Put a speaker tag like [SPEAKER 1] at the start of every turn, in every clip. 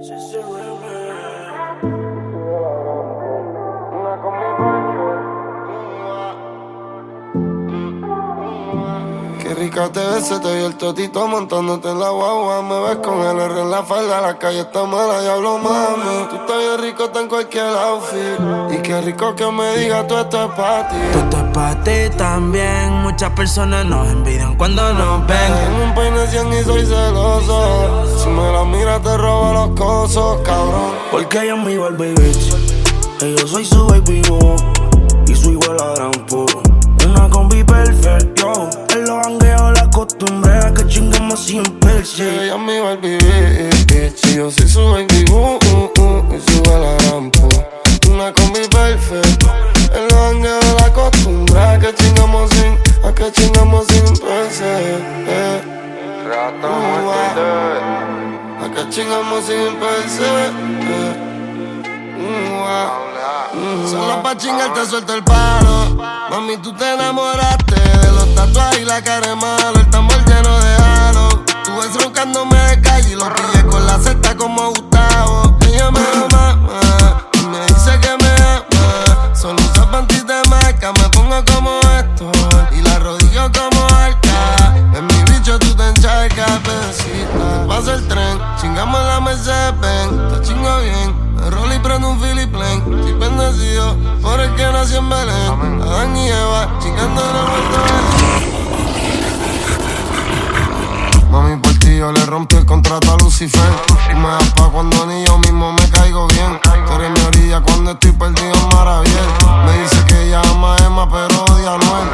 [SPEAKER 1] Qué rica te ves, se te vio el totito montándote en la guagua. Me ves con el R en la falda, la calle está mala, diablo mami. Tú estás bien rico, está en cualquier outfit. Y qué rico que me digas, tú esto es pa' ti.
[SPEAKER 2] Tú esto es pa' ti también. Muchas personas nos envidian cuando nos ven.
[SPEAKER 1] Tengo un peine 100 y soy celoso. Si me la miras te robo los cosos, cabrón.
[SPEAKER 2] Porque ella es mi Barbie bitch, y yo soy su baby boo, y su igual a Grampo. Una combi perfect, yo. En los jangueos la costumbre a que chingamos siempre el shit.
[SPEAKER 1] Ella es mi Barbie bitch, y yo soy su baby boo, y su la rampo. Una combi perfect. En los jangueos la costumbre a que chingamos sin pensar. A que chingamos sin pensar. Solo pa' chingar te suelto el palo. Mami, tú te enamoraste de los tatuajes y la cara de malo. El tambor lleno de halo. Tú ves roncándome de calle y lo pillé con la cesta como Gustavo. Ella me ama y me dice que me ama. Solo usa panties de marca, me pongo como esto y la rodillo como arca. En mi bicho tú te encharcas, besita. Pasa el tren, chingamos en la Mercedes-Benz. Te chingo bien. Rolly prende un Philip Lane. Estoy bendecido por el que nació en Belén. Adán y Eva, chingando en el vuelto. Mami, por ti yo le rompí el contrato a Lucifer. Tú me das pa' cuando ni yo mismo me caigo bien. Tú eres mi orilla cuando estoy perdido en Maraviel. Me dice que ella ama a Emma pero odia a Noel.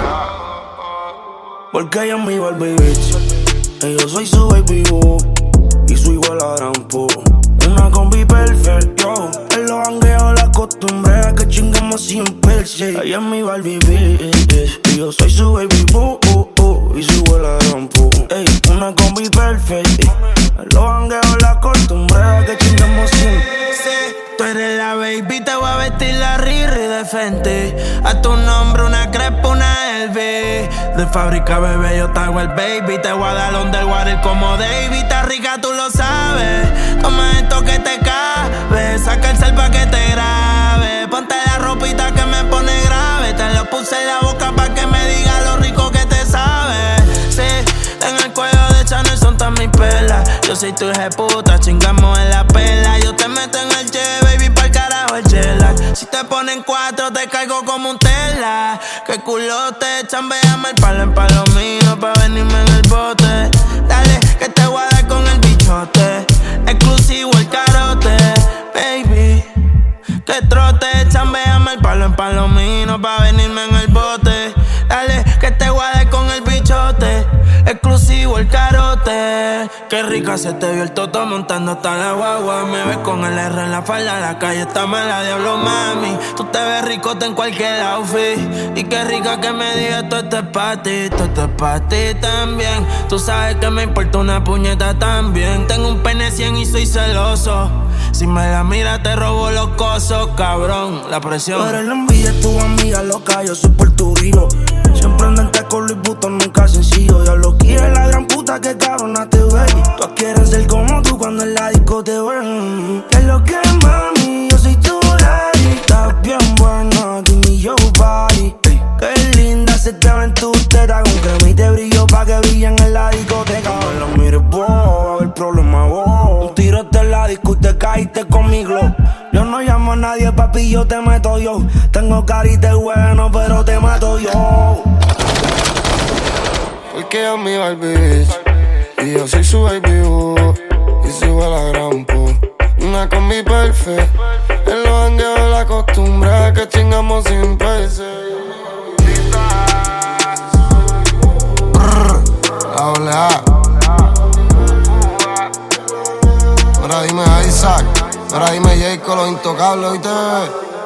[SPEAKER 2] Porque ella es mi Barbie bitch, y yo soy su baby boo, y su igual a Grampo. Una combi perfect, yo. En los jangueos la costumbre a que chingamos siempre el shit. Ella es mi Barbie bitch, y yo soy su baby boo, y su igual a Grampo. Ey, una combi perfect. En los jangueos la costumbre a que chingamos siempre. Sí, tú eres la baby, te voy a vestir la Riri de Fenty. A tu nombre una crepa, una LV. De fábrica, bebé, yo te hago el baby. Te voy a dar underwater como David. Está rica, tú lo sabes. Toma esto que te cabe. Saca el cel pa' que te grabe. Ponte la ropita que me pone grave. Te lo puse en la boca pa' que me diga lo rico que te sabe. Sí, en el cuello de Chanel son todas mis pelas. Yo soy tu puta, chingamos en la pela. Yo te meto en el jet, baby, pa'l carajo el jet-lag. Si te ponen 4, te caigo como un tela. Que culote, chambeame el palo en palomino pa' venirme en el bote. Dale, que te voy a dar con el bichote. Exclusivo el carote, baby. Que trote, chambeame el palo en palomino pa' venirme en el bote. Dale, que te voy a dar con el bichote. Exclusivo el carote. Qué rica se te vio el toto montando hasta la guagua. Me ves con el R en la falda, la calle está mala, diablo mami. Tú te ves ricota en cualquier outfit. Y qué rica que me digas, todo esto es pa' ti, todo esto es pa' ti también. Tú sabes que me importa una puñeta también. Tengo un pene 100 y soy celoso. Si me la miras te robo los cosos, cabrón. La presión.
[SPEAKER 3] Pero la envidia es tu amiga loca, yo soy Puerto Rico. Siempre andante con Luis Vuitton, nunca sencillo. Ya lo quiere la gran puta que cabrona te ve. Todas quieren ser como tú cuando en la disco te ven. ¿Qué es lo que es, mami? Yo soy tu daddy. Estás bien buena, give me your body. Qué linda se te ven tus tetas. Con crema y te brillo pa' que brillen en la discoteca. No la mires vos, va a haber problema vos. Un tirote en la disco y te caíste con mi glow. Yo no llamo a nadie, papi, yo te meto yo. Tengo carita de bueno, pero te mato yo.
[SPEAKER 1] Porque ella es mi Barbie bitch, y yo soy su baby boo, y soy igual a Grampo. Una combi perfect. En los jangueos la costumbre a que chingamos sin pensar. Doble A. Ahora dime Isaac. Ahora dime Jay con los intocables, ¿oíste, bebé?